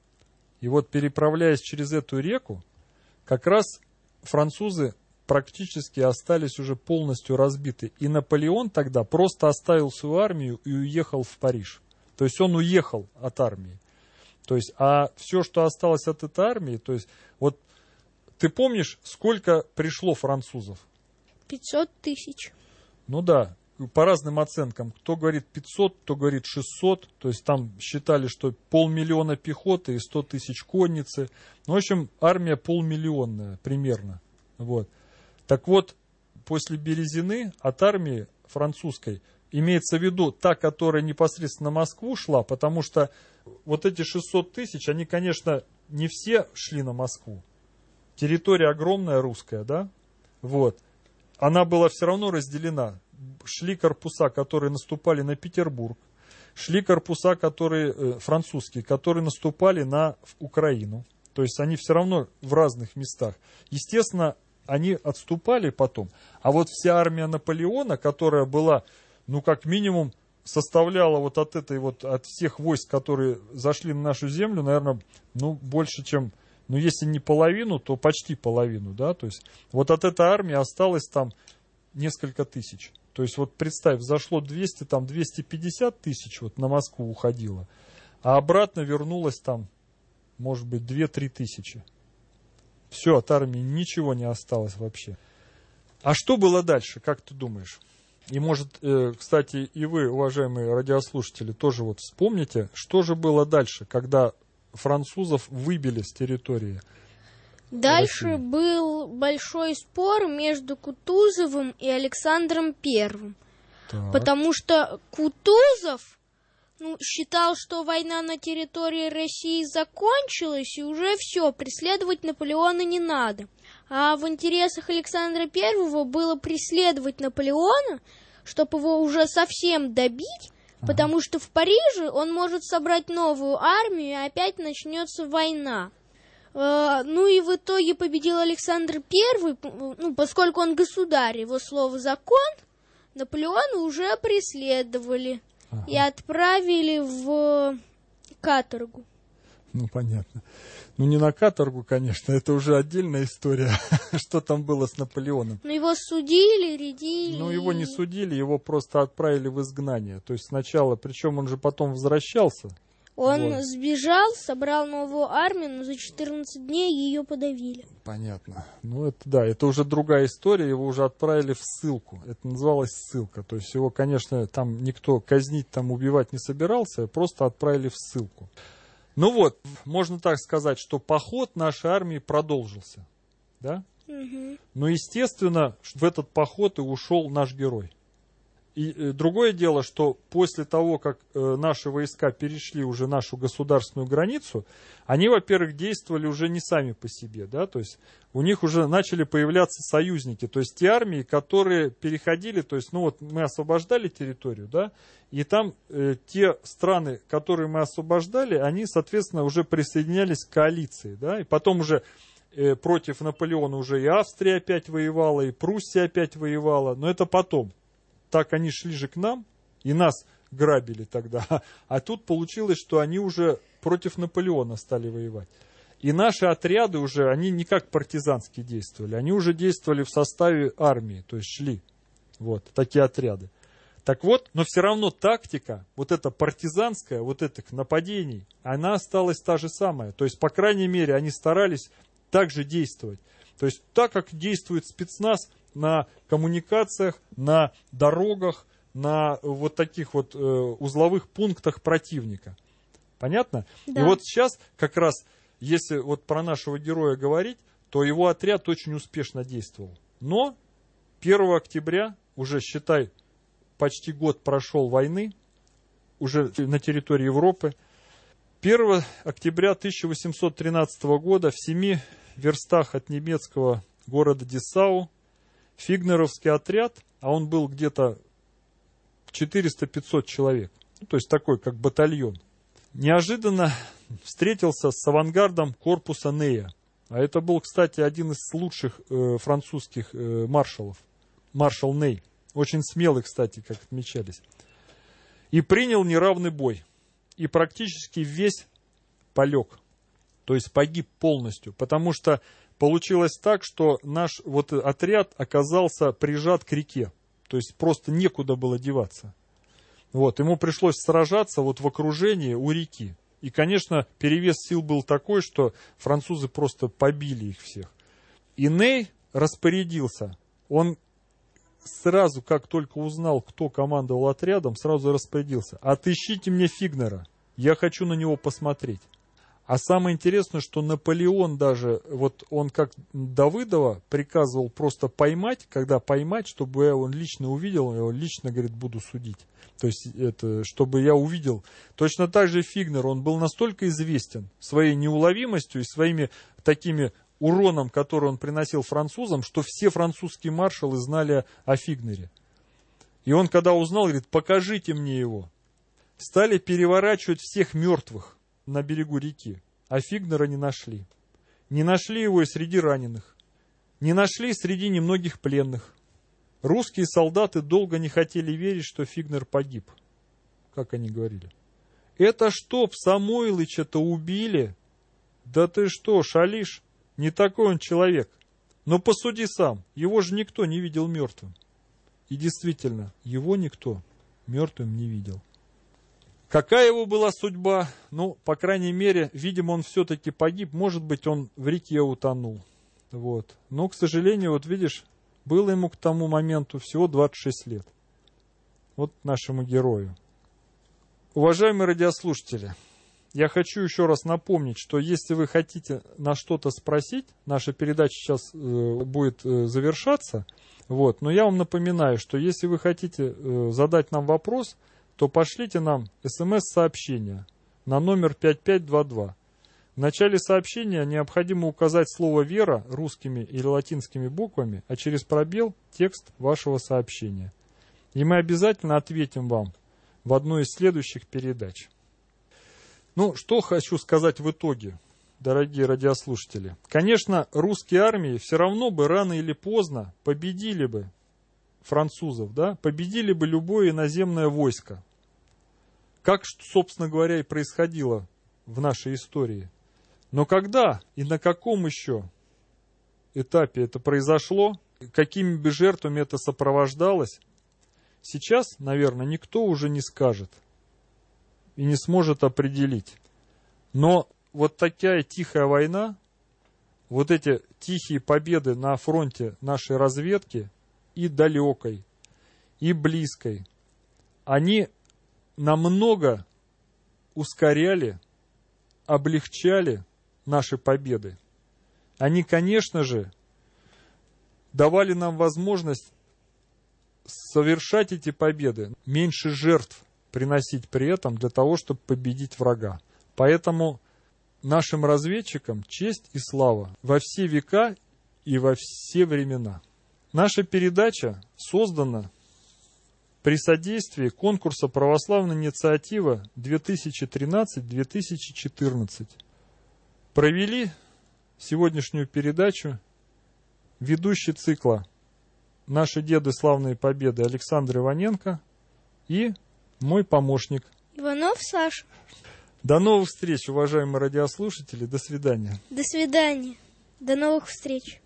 И вот, переправляясь через эту реку, как раз французы практически остались уже полностью разбиты. И Наполеон тогда просто оставил свою армию и уехал в Париж. То есть он уехал от армии. То есть, а все, что осталось от этой армии, то есть, вот ты помнишь, сколько пришло французов? 500 тысяч. Ну да, по разным оценкам. Кто говорит 500, кто говорит 600. То есть там считали, что 500 000 пехоты и 100 тысяч конницы. Ну, в общем, армия 500 000 примерно. Вот. Так вот, после Березины от армии французской, имеется в виду та, которая непосредственно на Москву шла, потому что вот эти 600 тысяч, они, конечно, не все шли на Москву. Территория огромная русская, да? Вот. Она была все равно разделена. Шли корпуса, которые наступали на Петербург. Шли корпуса, которые, французские, которые наступали на Украину. То есть они все равно в разных местах. Естественно, они отступали потом. А вот вся армия Наполеона, которая была, ну, как минимум, составляла вот от этой вот, от всех войск, которые зашли на нашу землю, наверное, ну, больше, чем, ну, если не половину, то почти половину, да, то есть вот от этой армии осталось там несколько тысяч. То есть вот представь, зашло 200, там 250 тысяч вот на Москву уходило, а обратно вернулось там, может быть, 2-3 тысячи. Все, от армии ничего не осталось вообще. А что было дальше, как ты думаешь? И может, кстати, и вы, уважаемые радиослушатели, тоже вот вспомните, что же было дальше, когда французов выбили с территории Дальше России? Был большой спор между Кутузовым и Александром Первым. Так. Потому что Кутузов считал, что война на территории России закончилась, и уже все, преследовать Наполеона не надо. А в интересах Александра Первого было преследовать Наполеона, чтобы его уже совсем добить, потому что в Париже он может собрать новую армию, и опять начнется война. Ну и в итоге победил Александр I, ну, поскольку он государь, его слово закон, Наполеона уже преследовали и отправили в каторгу. Ну, понятно. Ну, не на каторгу, конечно, это уже отдельная история, что там было с Наполеоном. Но его судили, рядили. Ну, его не судили, его просто отправили в изгнание. То есть сначала, причем он же потом возвращался. Он сбежал, собрал новую армию, но за 14 дней ее подавили. Понятно. Ну, это да, это уже другая история, его уже отправили в ссылку. Это называлось ссылка. То есть его, конечно, там никто казнить, там убивать не собирался, просто отправили в ссылку. Ну вот, можно так сказать, что поход нашей армии продолжился. Да? Угу. Но, естественно, в этот поход и ушел наш герой. И другое дело, что после того, как наши войска перешли уже нашу государственную границу, они, во-первых, действовали уже не сами по себе, да, то есть у них уже начали появляться союзники, то есть те армии, которые переходили, то есть, ну вот мы освобождали территорию, да, и там те страны, которые мы освобождали, они, соответственно, уже присоединялись к коалиции, да, и потом уже против Наполеона уже и Австрия опять воевала, и Пруссия опять воевала, но это потом. Так они шли же к нам, и нас грабили тогда. А тут получилось, что они уже против Наполеона стали воевать. И наши отряды уже, они не как партизанские действовали, они уже действовали в составе армии, то есть шли. Вот, такие отряды. Так вот, но все равно тактика, вот эта партизанская, вот этих нападений, она осталась та же самая. То есть, по крайней мере, они старались так же действовать. То есть, так как действует спецназ, на коммуникациях, на дорогах, на вот таких вот узловых пунктах противника. Понятно? Да. И вот сейчас как раз, если вот про нашего героя говорить, то его отряд очень успешно действовал. Но 1 октября, уже считай, почти год прошел войны, уже на территории Европы. 1 октября 1813 года в 7 верстах от немецкого города Десау фигнеровский отряд, а он был где-то 400-500 человек, ну, то есть такой, как батальон, неожиданно встретился с авангардом корпуса Нея. А это был, кстати, один из лучших французских маршалов, маршал Ней. Очень смелый, кстати, как отмечались. И принял неравный бой. И практически весь полег, то есть погиб полностью, потому что получилось так, что наш вот отряд оказался прижат к реке. То есть просто некуда было деваться. Вот, ему пришлось сражаться вот в окружении у реки. И, конечно, перевес сил был такой, что французы просто побили их всех. И Ней распорядился. Он сразу, как только узнал, кто командовал отрядом, сразу распорядился. Отыщите мне Фигнера. Я хочу на него посмотреть. А самое интересное, что Наполеон даже, вот он как Давыдова приказывал просто поймать, когда поймать, чтобы он лично увидел, я его лично, говорит, буду судить. То есть, это, чтобы я увидел. Точно так же Фигнер, он был настолько известен своей неуловимостью и своими такими уроном, который он приносил французам, что все французские маршалы знали о Фигнере. И он, когда узнал, говорит, покажите мне его. Стали переворачивать всех мертвых на берегу реки, а Фигнера не нашли. Не нашли его и среди раненых. Не нашли среди немногих пленных. Русские солдаты долго не хотели верить, что Фигнер погиб. Как они говорили. Это чтоб Самойлыча-то убили? Да ты что, шалишь? Не такой он человек. Но посуди сам, его же никто не видел мертвым. И действительно, его никто мертвым не видел. Какая его была судьба? Ну, по крайней мере, видимо, он все-таки погиб. Может быть, он в реке утонул. Вот. Но, к сожалению, вот видишь, было ему к тому моменту всего 26 лет. Вот нашему герою. Уважаемые радиослушатели, я хочу еще раз напомнить, что если вы хотите на что-то спросить, наша передача сейчас будет завершаться. Вот. Но я вам напоминаю, что если вы хотите задать нам вопрос, то пошлите нам смс-сообщение на номер 5522. В начале сообщения необходимо указать слово «вера» русскими или латинскими буквами, а через пробел текст вашего сообщения. И мы обязательно ответим вам в одной из следующих передач. Ну, что хочу сказать в итоге. дорогие радиослушатели, конечно, русские армии все равно бы рано или поздно победили бы французов, да, победили бы любое иноземное войско. Как, собственно говоря, и происходило в нашей истории. Но когда и на каком еще этапе это произошло, какими бы жертвами это сопровождалось, сейчас, наверное, никто уже не скажет и не сможет определить. Но вот такая тихая война, вот эти тихие победы на фронте нашей разведки, и далекой, и близкой, они намного ускоряли, облегчали наши победы. Они, конечно же, давали нам возможность совершать эти победы, меньше жертв приносить при этом для того, чтобы победить врага. Поэтому нашим разведчикам честь и слава во все века и во все времена. Наша передача создана при содействии конкурса «Православная инициатива 2013-2014». Провели сегодняшнюю передачу ведущий цикла «Наши деды славные победы» Александр Иваненко и мой помощник Иванов Саша. До новых встреч, уважаемые радиослушатели. До свидания. До свидания. До новых встреч.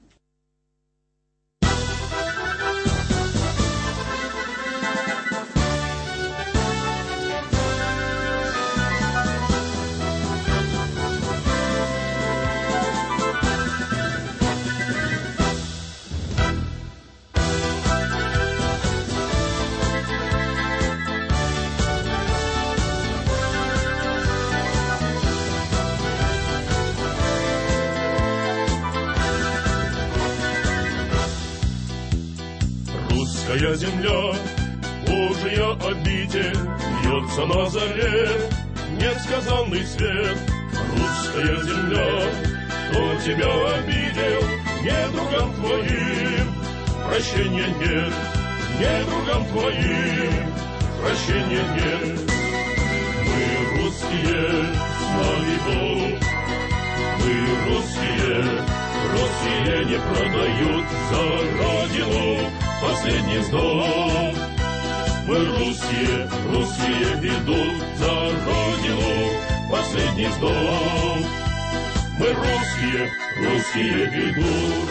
Русская земля, Божья обитель, льется на заре несказанный свет. Русская земля, кто тебя обидел, недругам твоим прощения нет, недругам твоим прощения нет. Мы русские, слава Богу, мы русские, русские не продают за родину последний вздох. Мы русские, русские идут за родину последний вздох. Мы русские, русские идут.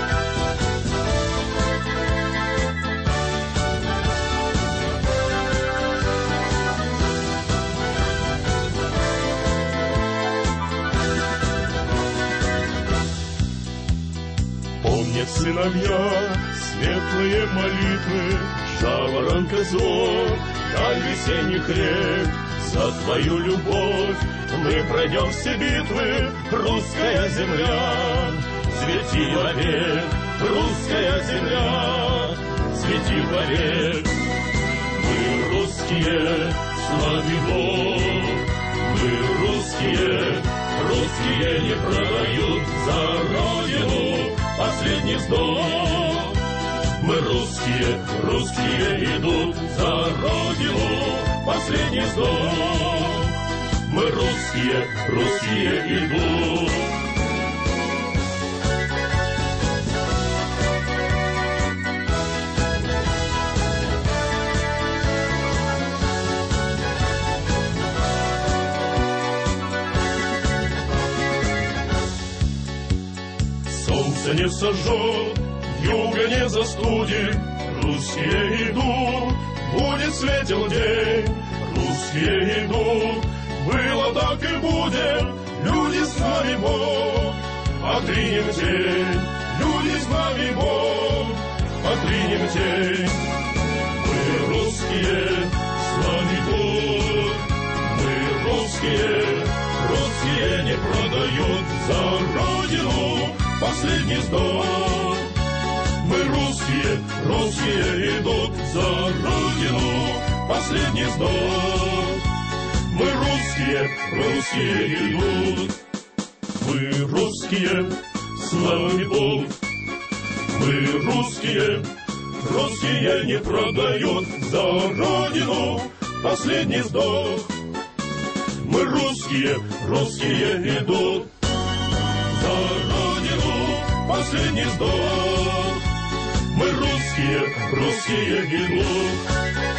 Помнят сыновья светлые молитвы, жаворонка зов, даль весенних рек. За твою любовь мы пройдем все битвы, русская земля, свети вовек, русская земля, свети вовек. Мы русские, слави Бог, мы русские, русские не продают за родину последний вздох. Мы русские, русские идут за родину последний вздох. Мы русские, русские идут. Солнце не сожжет, юга не застудит, русские идут, будет светел день, русские идут, было так и будет, люди с нами Бог, отринем тень, люди с нами Бог, отринем тень. Мы русские, с нами Бог, мы русские, русские не продают за родину последний вздох. Мы русские, русские идут за родину последний вздох. Мы русские, русские идут. Мы русские, слава Богу. Мы русские, русские не продают за родину последний вздох. Мы русские, русские идут. за родину последний вздох. Мы русские, русские гибнут.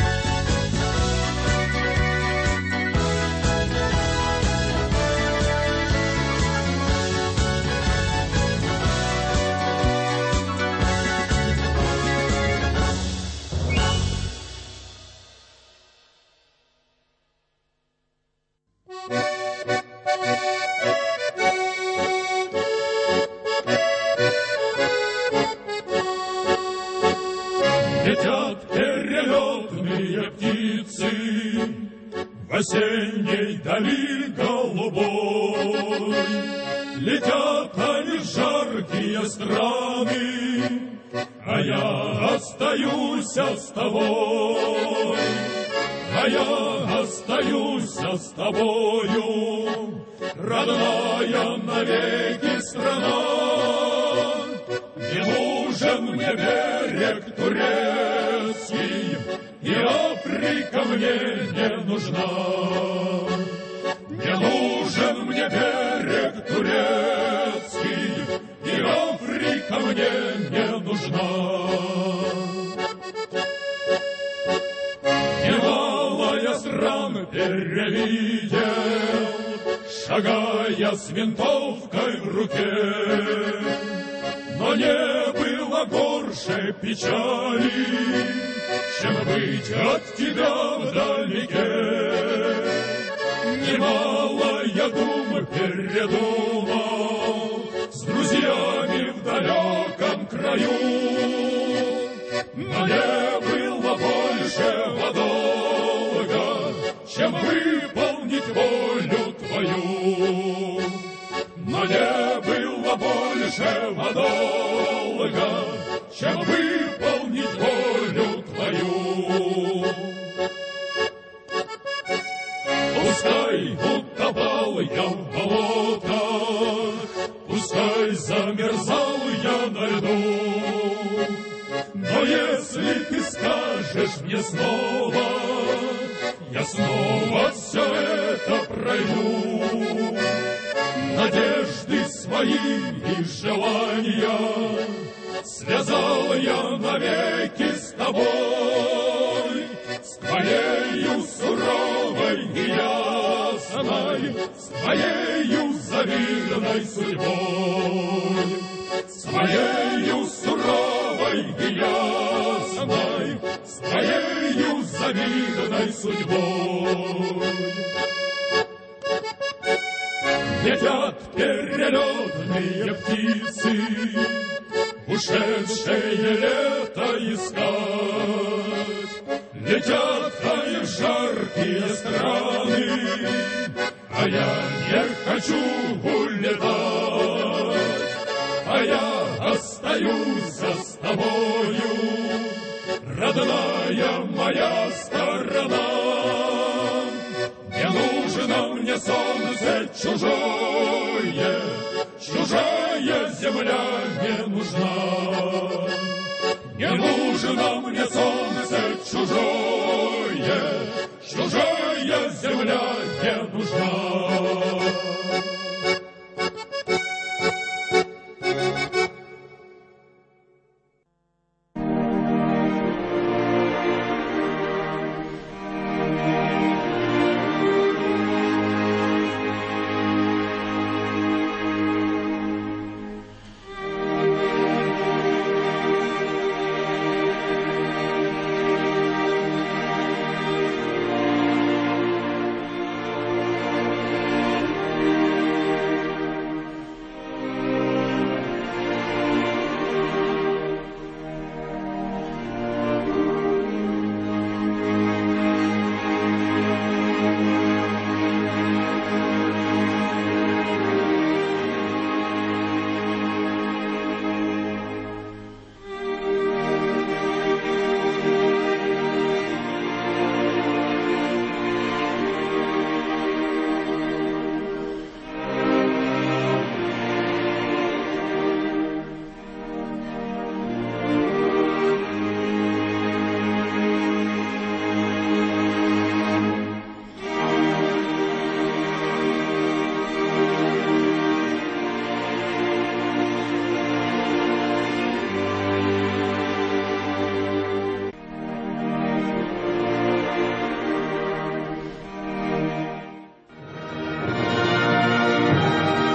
Летят перелетные птицы в осенней дали голубой. Летят они в жаркие страны, а я остаюсь с тобой. А я остаюсь с тобою, родная навеки страна. Не нужен мне берег турецкий, и Африка мне не нужна. Не нужен мне берег турецкий, и Африка мне не нужна. Немало я стран перевидел, шагая с винтовкой в руке, но не было горше печали, чем быть от тебя вдалеке. Немало я дум передумал с друзьями в далеком краю, но не было большего долга, чем выполнить волю твою. Но не было большего долга, чем выполнить волю твою. Пускай утопал я в болотах, пускай замерзал я на льду, но если ты скажешь мне снова, я снова все это пройду. Надежды свои и желания связал я навеки с тобой, с твоею суровой и ясной, с твоею завидной судьбой, с твоею суровой и ясной, с твоею завидной судьбой. Летят перелетные птицы, ушедшее лето искать. Летят они в жаркие страны, а я не хочу улетать. А я остаюсь с тобою, родная моя сторона. Не нужно мне солнце чужое, чужая земля не нужна. Не нужно мне солнце чужое, чужая земля не нужна.